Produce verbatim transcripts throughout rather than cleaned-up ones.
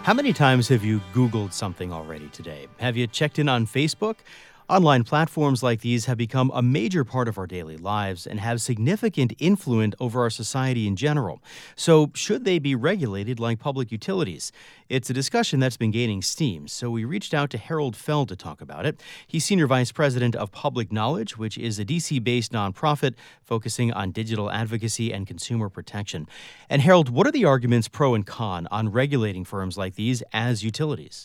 How many times have you Googled something already today? Have you checked in on Facebook? Online platforms like these have become a major part of our daily lives and have significant influence over our society in general. So, should they be regulated like public utilities? It's a discussion that's been gaining steam, so we reached out to Harold Feld to talk about it. He's Senior Vice President of Public Knowledge, which is a D C-based nonprofit focusing on digital advocacy and consumer protection. And Harold, what are the arguments pro and con on regulating firms like these as utilities?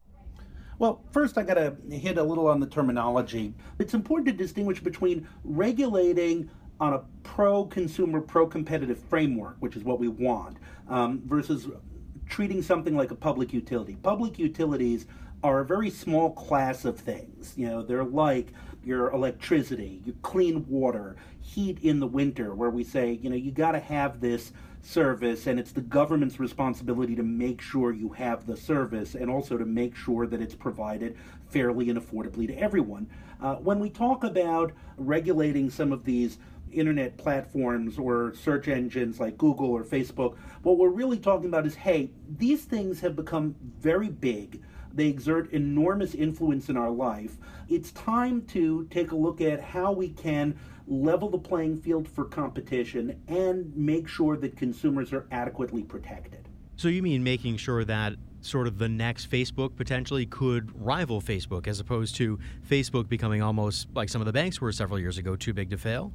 Well, first I got to hit a little on the terminology. It's important to distinguish between regulating on a pro-consumer, pro-competitive framework, which is what we want, um, versus treating something like a public utility. Public utilities are a very small class of things. You know, they're like your electricity, your clean water, heat in the winter, where we say, you know, you got to have this service, and it's the government's responsibility to make sure you have the service and also to make sure that it's provided fairly and affordably to everyone. Uh, when we talk about regulating some of these internet platforms or search engines like Google or Facebook, what we're really talking about is, hey, these things have become very big. They exert enormous influence in our life. It's time to take a look at how we can level the playing field for competition and make sure that consumers are adequately protected. So you mean making sure that sort of the next Facebook potentially could rival Facebook as opposed to Facebook becoming almost like some of the banks were several years ago, too big to fail?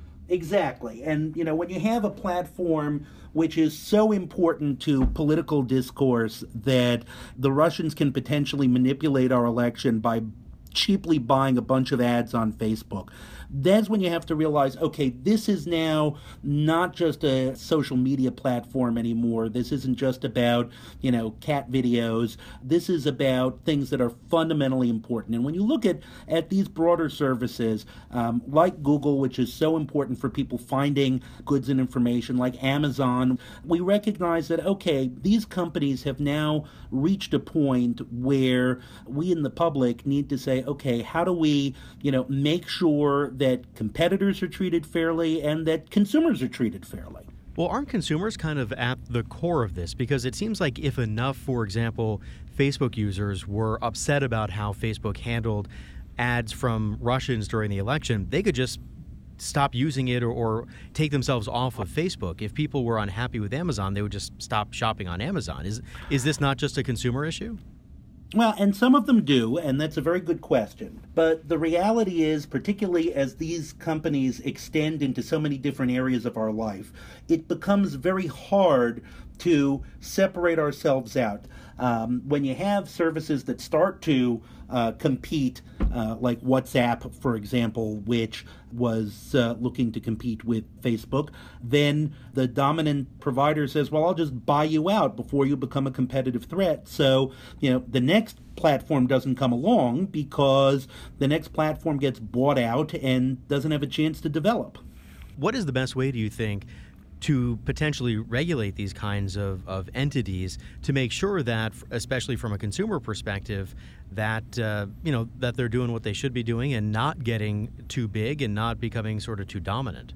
Exactly. And, you know, when you have a platform which is so important to political discourse that the Russians can potentially manipulate our election by cheaply buying a bunch of ads on Facebook, that's when you have to realize, okay, this is now not just a social media platform anymore. This isn't just about, you know, cat videos. This is about things that are fundamentally important. And when you look at, at these broader services, um, like Google, which is so important for people finding goods and information, like Amazon, we recognize that, okay, these companies have now reached a point where we in the public need to say, okay, how do we, you know, make sure that competitors are treated fairly and that consumers are treated fairly? Well, aren't consumers kind of at the core of this? Because it seems like if enough, for example, Facebook users were upset about how Facebook handled ads from Russians during the election, they could just stop using it or, or take themselves off of Facebook. If people were unhappy with Amazon, they would just stop shopping on Amazon. Is is this not just a consumer issue? Well, and some of them do, and that's a very good question. But the reality is, particularly as these companies extend into so many different areas of our life, it becomes very hard to separate ourselves out. Um, when you have services that start to uh, compete, uh, like WhatsApp, for example, which was uh, looking to compete with Facebook, then the dominant provider says, well, I'll just buy you out before you become a competitive threat. So, you know, the next platform doesn't come along because the next platform gets bought out and doesn't have a chance to develop. What is the best way, do you think, to potentially regulate these kinds of, of entities to make sure that, especially from a consumer perspective, that uh, you know that they're doing what they should be doing and not getting too big and not becoming sort of too dominant?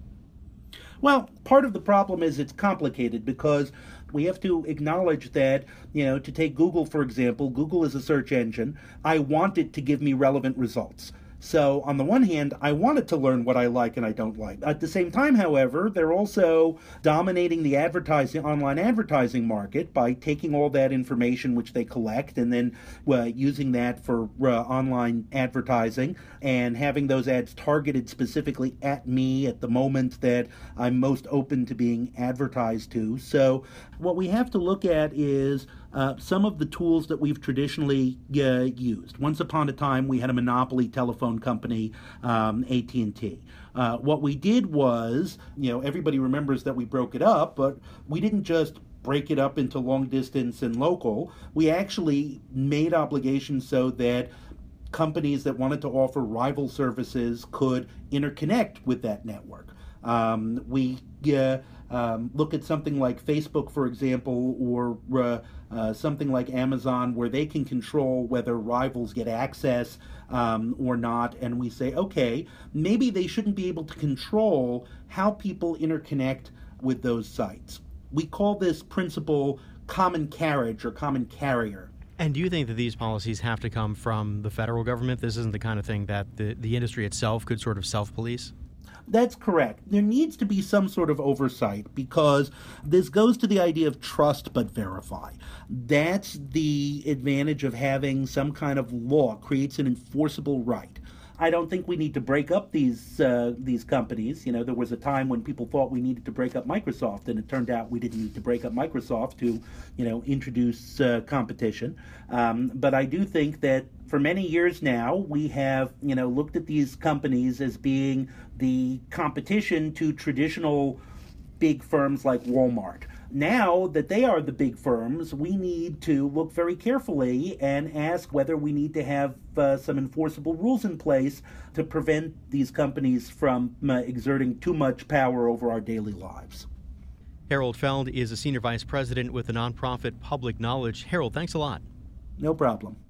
Well, part of the problem is it's complicated because we have to acknowledge that, you know, to take Google, for example, Google is a search engine. I want it to give me relevant results. So on the one hand, I wanted to learn what I like and I don't like. At the same time, however, they're also dominating the advertising, online advertising market by taking all that information which they collect and then uh, using that for uh, online advertising and having those ads targeted specifically at me at the moment that I'm most open to being advertised to. So what we have to look at is Uh, some of the tools that we've traditionally uh, used. Once upon a time, we had a monopoly telephone company, um, A T and T. Uh, what we did was, you know, everybody remembers that we broke it up, but we didn't just break it up into long distance and local. We actually made obligations so that companies that wanted to offer rival services could interconnect with that network. Um, we uh, um, look at something like Facebook, for example, or uh, uh, something like Amazon, where they can control whether rivals get access um, or not. And we say, okay, maybe they shouldn't be able to control how people interconnect with those sites. We call this principle common carriage or common carrier. And do you think that these policies have to come from the federal government? This isn't the kind of thing that the, the industry itself could sort of self-police? That's correct. There needs to be some sort of oversight because this goes to the idea of trust but verify. That's the advantage of having some kind of law, creates an enforceable right. I don't think we need to break up these uh, these companies. You know, there was a time when people thought we needed to break up Microsoft, and it turned out we didn't need to break up Microsoft to, you know, introduce uh, competition. Um, but I do think that for many years now, we have, you know, looked at these companies as being the competition to traditional big firms like Walmart. Now that they are the big firms, we need to look very carefully and ask whether we need to have uh, some enforceable rules in place to prevent these companies from uh, exerting too much power over our daily lives. Harold Feld is a senior vice president with the nonprofit Public Knowledge. Harold, thanks a lot. No problem.